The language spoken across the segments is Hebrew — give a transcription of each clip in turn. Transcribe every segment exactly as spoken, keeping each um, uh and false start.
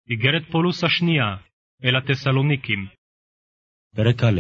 איגרת פולוס השנייה, אל התסלוניקים. פרק א'.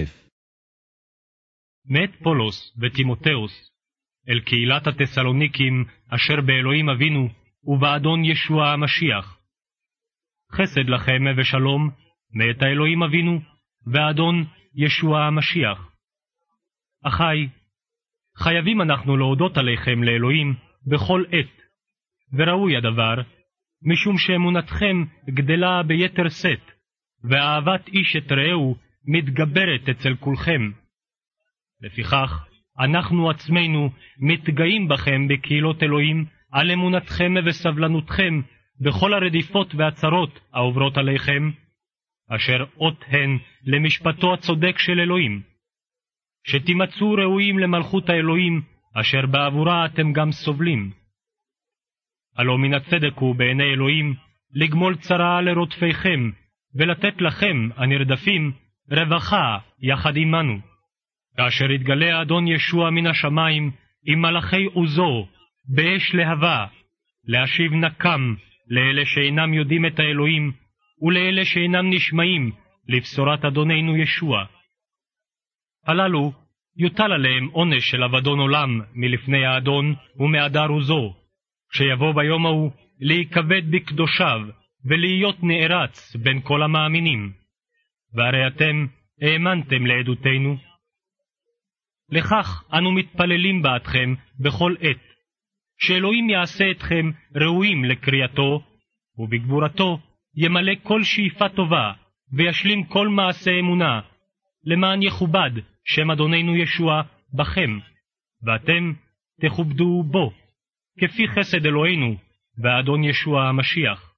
מת פולוס וטימותאוס, אל קהילת התסלוניקים אשר באלוהים אבינו, ובאדון ישוע המשיח. חסד לכם ושלום, מאת האלוהים אבינו, ואדון ישוע המשיח. אחי, חייבים אנחנו להודות עליכם לאלוהים בכל עת, וראוי הדבר, משום שאמונתכם גדלה ביתר שאת, ואהבת איש את רעהו מתגברת אצל כולכם. לפיכך, אנחנו עצמנו מתגאים בכם בקהילות אלוהים על אמונתכם וסבלנותכם בכל הרדיפות והצרות העוברות עליכם, אשר אות הן למשפטו הצודק של אלוהים. שתימצאו ראויים למלכות האלוהים, אשר בעבורה אתם גם סובלים. הלא מן הצדק הוא בעיני אלוהים לגמול צרה לרודפיכם, ולתת לכם, הנרדפים, רווחה יחד עמנו. כאשר יתגלה האדון ישוע מן השמיים עם מלאכי עוזו, באש להבה, להשיב נקם לאלה שאינם יודעים את האלוהים, ולאלה שאינם נשמעים לבשורת אדוננו ישוע. הללו יוטל עליהם עונש של אבדון עולם מלפני האדון ומהדר עוזו, שיבוא ביום ההוא להיקבד בקדושיו ולהיות נערץ בין כל המאמינים. והרי אתם האמנתם לעדותנו. לכך אנו מתפללים בעדכם בכל עת, שאלוהים יעשה אתכם ראויים לקריאתו, ובגבורתו ימלא כל שאיפה טובה, וישלים כל מעשה אמונה, למען יכובד שם אדוננו ישוע בכם, ואתם תכובדו בו, כפי חסד אלוהינו והאדון ישוע המשיח.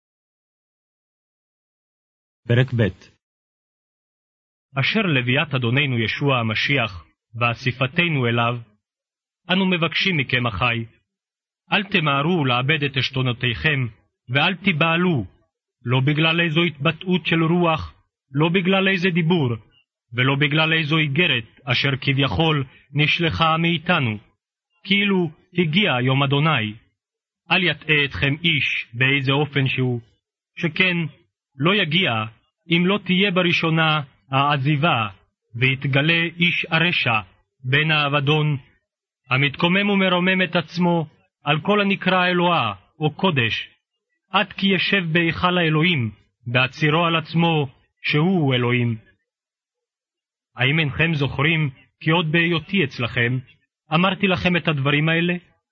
פרק ב'. אשר לביאת אדוננו ישוע המשיח, ואסיפתנו אליו, אנו מבקשים מכם, אחי, אל תמהרו לאבד את עשתונותיכם, ואל תיבהלו, לא בגלל איזו התבטאות של רוח, לא בגלל איזה דיבור, ולא בגלל איזו איגרת אשר כביכול נשלחה מאיתנו, כאילו הגיע יום אדוני. אל יטעה אתכם איש באיזה אופן שהוא, שכן לא יגיע אם לא תהיה בראשונה העזיבה, ויתגלה איש הרשע בין האבדון, המתקומם ומרומם את עצמו על כל הנקרא אלוהה או קודש, עד כי ישב בהיכל האלוהים, בהצירו על עצמו שהוא אלוהים. האם אינכם זוכרים כי עוד בהיותי אצלכם אמרתי לכם את הדברים האלה?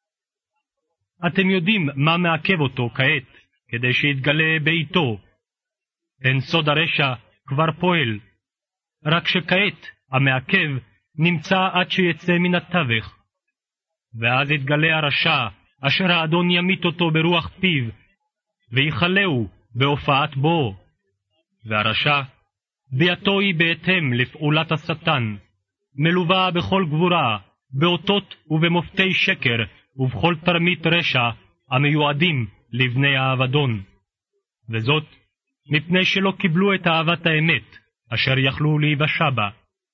אתם יודעים מה מעכב אותו כעת, כדי שיתגלה בעיתו. אין סוד הרשע כבר פועל, רק שכעת המעכב נמצא עד שיצא מן התווך. ואז יתגלה הרשע, אשר האדון ימית אותו ברוח פיו, ויחלהו בהופעת בו. והרשע, ביאתו היא בהתאם לפעולת השטן, מלווה בכל גבורה, באותות ובמופתי שקר, ובכל תרמית רשע המיועדים לבני האבדון. וזאת מפני שלא קיבלו את אהבת האמת, אשר יכלו להיוושע בה.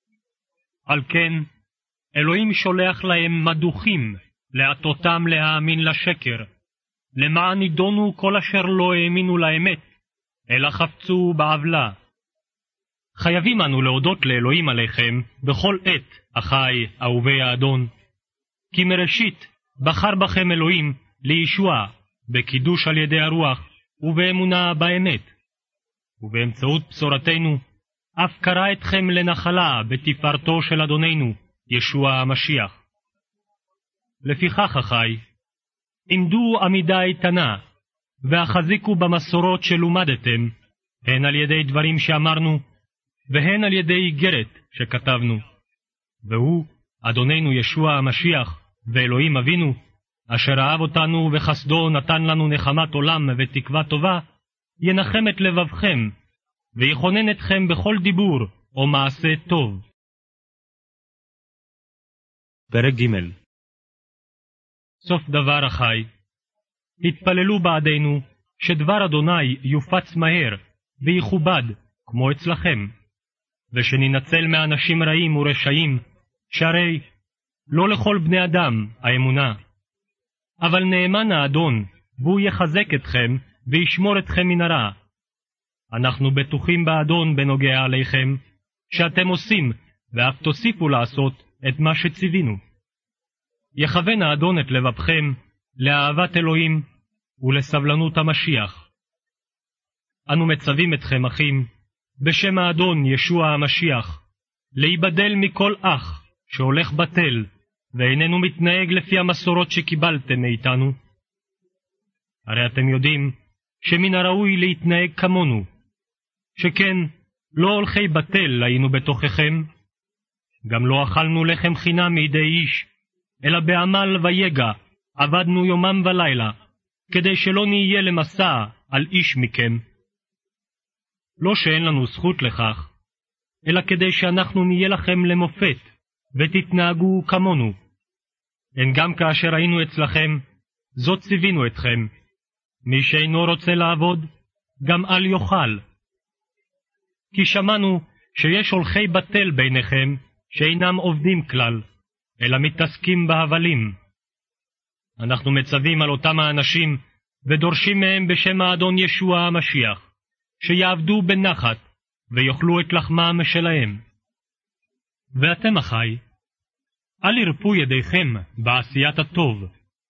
על כן, אלוהים שולח להם מדוחים, להטותם להאמין לשקר, למען נידונו כל אשר לא האמינו לאמת, אלא חפצו בעוולה. חייבים אנו להודות לאלוהים עליכם בכל עת, אחי אהובי האדון, כי מראשית בחר בכם אלוהים לישוע, בקידוש על ידי הרוח ובאמונה באמת, ובאמצעות בשורתנו אף קרא אתכם לנחלה בתפארתו של אדוננו ישוע המשיח. לפיכך, אחי, עמדו עמידה איתנה, והחזיקו במסורות שלומדתם, הן על ידי דברים שאמרנו, והן על ידי איגרת שכתבנו. והוא, אדוננו ישוע המשיח, ואלוהים אבינו, אשר אהב אותנו וחסדו נתן לנו נחמת עולם ותקווה טובה, ינחם את לבבכם, ויכונן אתכם בכל דיבור או מעשה טוב. פרק ג'. סוף דבר, אחי, התפללו בעדינו שדבר אדוני יופץ מהר ויכובד כמו אצלכם, ושננצל מאנשים רעים ורשעים, שהרי לא לכל בני אדם האמונה. אבל נאמן האדון, והוא יחזק אתכם וישמור אתכם מן הרע, אנחנו בטוחים באדון בנוגע עליכם, שאתם עושים, ואף תוסיפו לעשות את מה שציווינו. יכוון האדון את לבבכם לאהבת אלוהים ולסבלנות המשיח. אנו מצווים אתכם, אחים, בשם האדון ישוע המשיח, להיבדל מכל אח שהולך בטל, ואיננו מתנהג לפי המסורות שקיבלתם מאיתנו. הרי אתם יודעים שמן הראוי להתנהג כמונו, שכן לא הולכי בטל היינו בתוככם, גם לא אכלנו לחם חינם מידי איש, אלא בעמל ויגע עבדנו יומם ולילה, כדי שלא נהיה למסע על איש מכם. לא שאין לנו זכות לכך, אלא כדי שאנחנו נהיה לכם למופת, ותתנהגו כמונו. הן גם כאשר היינו אצלכם, זאת ציווינו אתכם, מי שאינו רוצה לעבוד, גם אל יאכל. כי שמענו שיש הולכי בטל ביניכם, שאינם עובדים כלל, אלא מתעסקים בהבלים. אנחנו מצווים על אותם האנשים, ודורשים מהם בשם האדון ישוע המשיח, שיעבדו בנחת, ויאכלו את לחמם שלהם. ואתם, אחי, אל ירפו ידיכם בעשיית הטוב.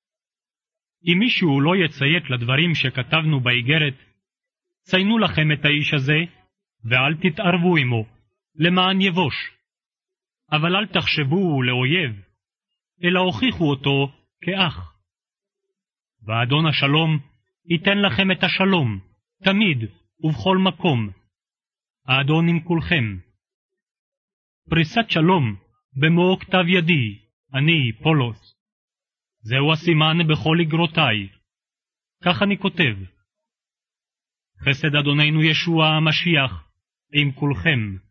אם מישהו לא יציית לדברים שכתבנו באיגרת, ציינו לכם את האיש הזה, ואל תתערבו עמו, למען יבוש. אבל אל תחשבו לאויב, אלא הוכיחו אותו כאח. ואדון השלום ייתן לכם את השלום, תמיד ובכל מקום. האדון עם כולכם. פריסת שלום במאור כתב ידי, אני פולוס. זהו הסימן בכל אגרותיי. כך אני כותב. חסד אדוננו ישוע המשיח עם כולכם.